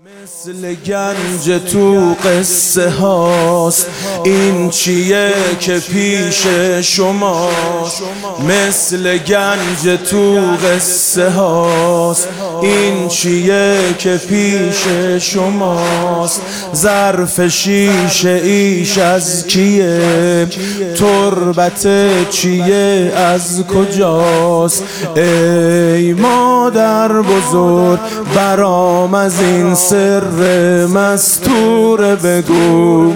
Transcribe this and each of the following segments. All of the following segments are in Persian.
مثل گنج تو قصه هاست، این چیه که پیش شماست. مثل گنج تو قصه هاست، این چیه که پیش شماست. ظرف شیشه ایش از کیه، تربت چیه از کجاست. ای مادر بزرگ برام از این سر مستور بگو.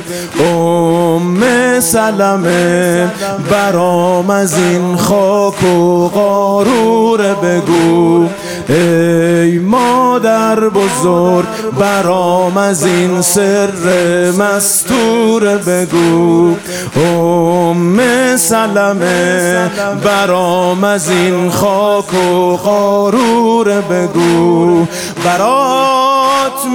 سلمه برام از این خاک و قارور بگو. ای مادر بزرگ برام از این سر مستور بگو. سلمه برام از این خاک و قارور بگو. برات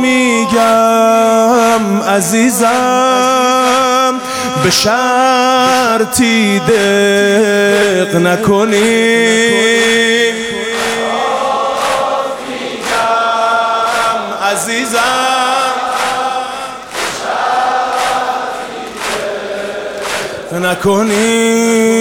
میگم عزیزم، به شرطی دق نکنی. برات میگم عزیزم، به شرطی دق نکنی.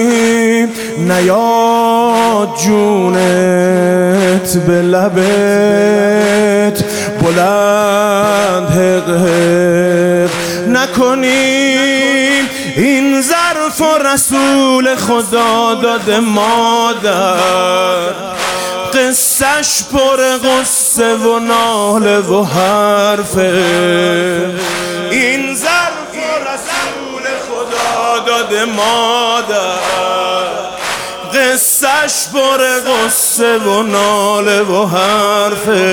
نیاد جونت به لبت بلند حق حق نکنی. این ظرف و رسول خدا داده مادر، قصهش پر غصه و ناله و حرفه. این ظرف و رسول خدا داده مادر، قصهش پر غصه و ناله و حرفه.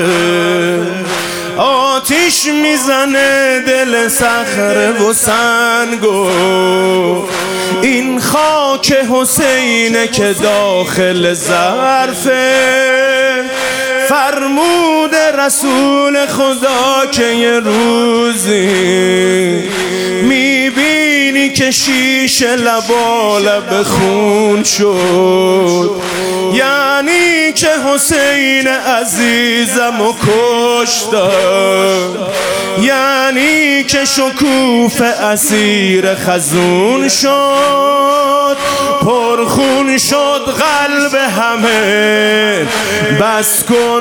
آتیش میزنه دل صخره و سنگو، این خاک حسینه که داخل ظرفه. فرمود رسول خدا که یه روزی میبینی که شیشه لبالب خون شد، یعنی که حسین عزیزمو کشتن، یعنی که شکوف اسیر خزون شد. پرخون شد قلب همه، بس کن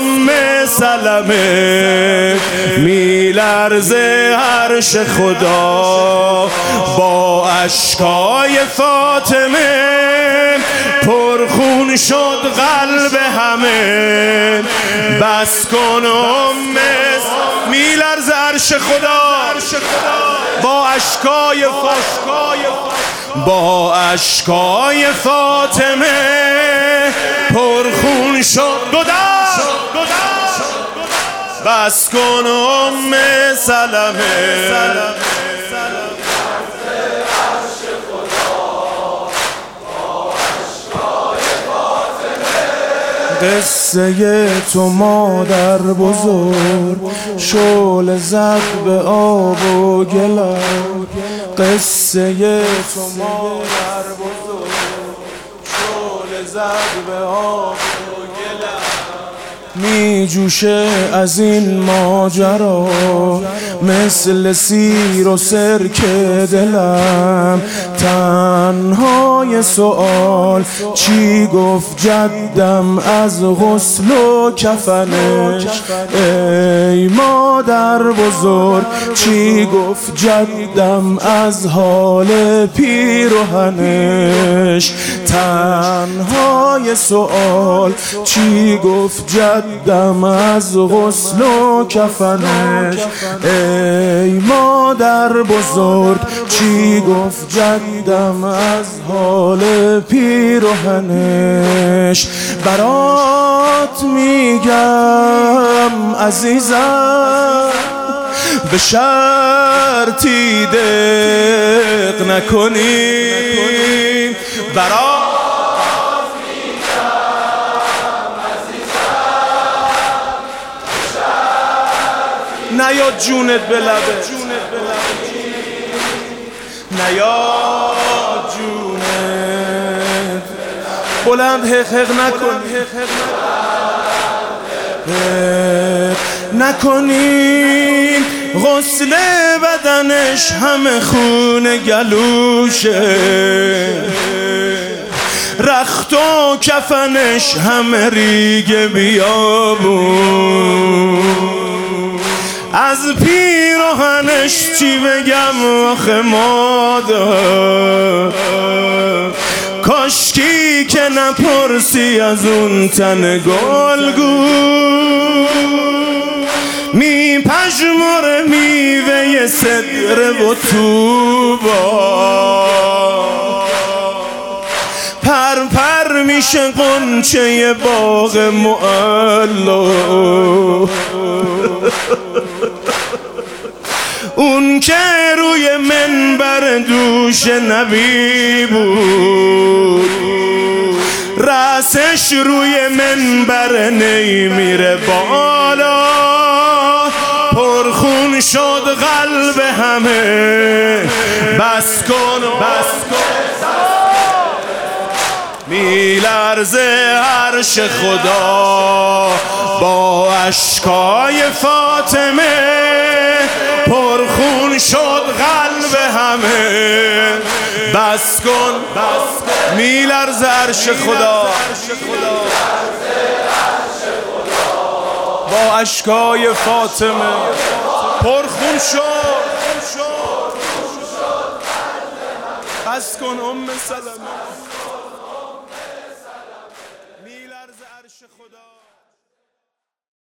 سلمه. میلرزه عرش خدا با اشکای فاطمه. پرخون شد قلب همه، بس کن میلرزه عرش خدا با اشکای فاطمه. پرخون شد بس کن سلمه. قصه تو مادر بزرگ شعله زد به آب و گلم. قصه تو مادر بزرگ شعله زد به آب و گلم. می جوشه از این ماجرا مثل سیر و سرکه دلم. تنهای سؤال چی گفت جدم از غسل و کفنش. ای مادر بزرگ چی گفت جدم از حال پیرهنش. تنهای سؤال چی گفت جدم از غسل و کفنش. ای مادر بزرگ چی گفت جدم از حال پیرهنش. برات میگم عزیزم، به شرطی دق نکنی. برات نیاد جونت به لبت، نیاد جونت بلند حق حق نکن. نکنین غسل بدنش همه خون گلوشه، رخت و کفنش همه ریگ بیابون، از پیراهنش چی بگم آخه مادر، کاشکی که نپرسی از اون تن گلگون، میپژمره میوه سدره و طوبا، پر میشه غنچه باغ معلا، اون که روی منبر دوش نبی بود، رأسش روی منبر نمیره بالا، پرخون شد قلب همه، بس کن میلرزه عرش خدا با اشکای فاطمه، پرخون شد قلب همه، بس کن میلرزه عرش خدا با اشکای فاطمه، پرخون شد، بس کن ام سلمه.